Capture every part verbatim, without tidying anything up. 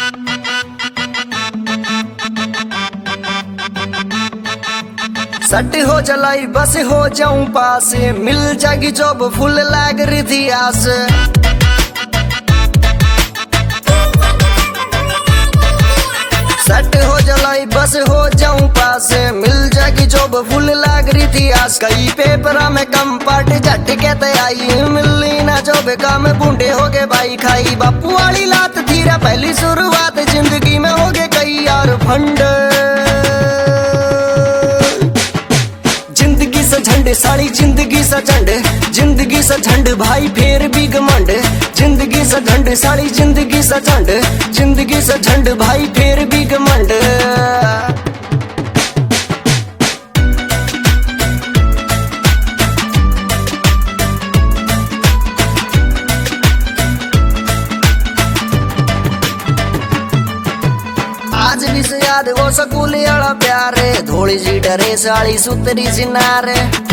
सट हो जलाई बस हो जाऊं पास, मिल जाएगी जॉब फुल लाग रही थी आस। सट हो जलाई बस हो जाऊं पास, मिल जाएगी जॉब फुल लाग रही थी आस। कई पेपरा में कम पार्ट झट कहते आई, मिलनी ना जॉब काम बूढ़े हो गए भाई खाई। बापू वाली लात थी रा पहली शुरुआत, जिंदगी में हो गए कई यार फंड। जिंदगी से झंड साली जिंदगी से झंड, जिंदगी से झंड भाई फेर भी घमंड। जिंदगी से झंड साली जिंदगी से झंड, जिंदगी से झंड भाई फेर भी घमंड। आज भी से याद वो स्कूल वाला प्यार, धोली जी डरे साली सुतरी सिनार।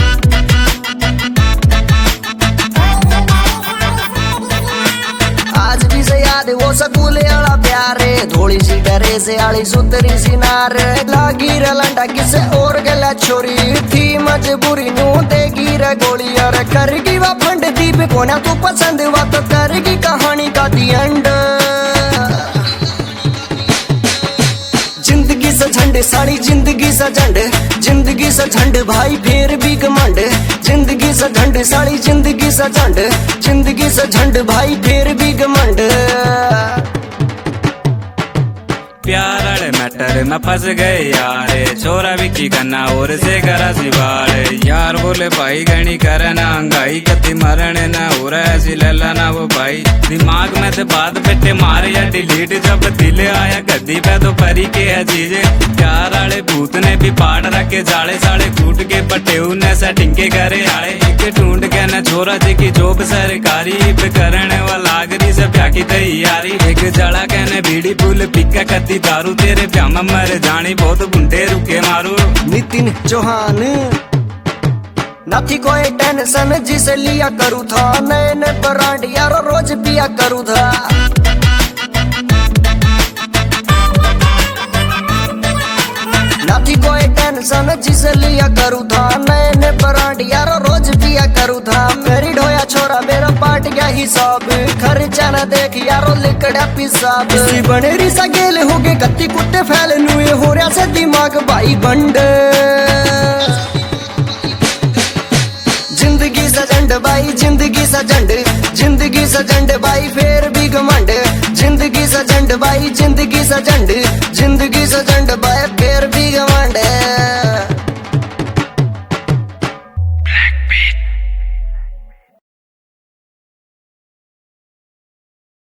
आज भी से याद वो स्कूल वाला प्यार, धोली जी डरे से आली सुतरी सिनार। लागी रलंडा किसे और गला छोरी, थी मजबूरी नू देगी रे गोली। और करगी वा फंड दीप कोना तू पसंद वा तो करगी कहानी का दी एंड। जिंदगी से झंड साली जिंदगी से झंड, जिंदगी से झंड भाई फेर भी घमंड। जिंदगी से झंड साली जिंदगी से झंड, जिंदगी से झंड भाई फेर भी घमंड। प्यार वाले मैटर में फंस गए यारे, छोरा विकी करना और से करा सिवाड़े। यार बोले भाई गणी करे ना अंगाई, कति मरण ना हो रहा ऐसी लल्ला ना वो भाई। दिमाग में से बात बेटे मारे या डिलीट, जब दिल आया गद्दी पे तो परी के है चीजे। प्यार वाले भूत ने भी पाड़ रखे जाले साले, कूट के पटे उन्हें सेटिंग के करे आले। एक ढूंढ के न छोरा जी की जॉब सरकारी, करने वाला लागरी से प्या की तैयारी। एक जड़ा कहने बीड़ी फूल पिका कति दारू, तेरे प्या में मर जानी बहुत बुंडे रुके मारू। नितिन चौहान ना थी कोई टेंशन जिसे लिया करूँ था, नए नए ब्रांड यारो रोज पिया करूँ था। ना थी कोई टेंशन जिसे लिया करूँ था, नए नए ब्रांड यारो रोज पिया करूँ था। मेरी ढोया छोरा मेरा पाट गया हिसाब, खर्चा न देख यारो लिकड़ा पिसाब। इसी बनेरी सा गेल हो गए कत्ती कुत्ते फैल नुए, हो रहा से दिमाग भाई बंड। जिंदगी से झंड भाई जिंदगी से झंड, जिंदगी से झंड भाई फेर भी घमंड। जिंदगी से झंड भाई जिंदगी से झंड, जिंदगी से झंड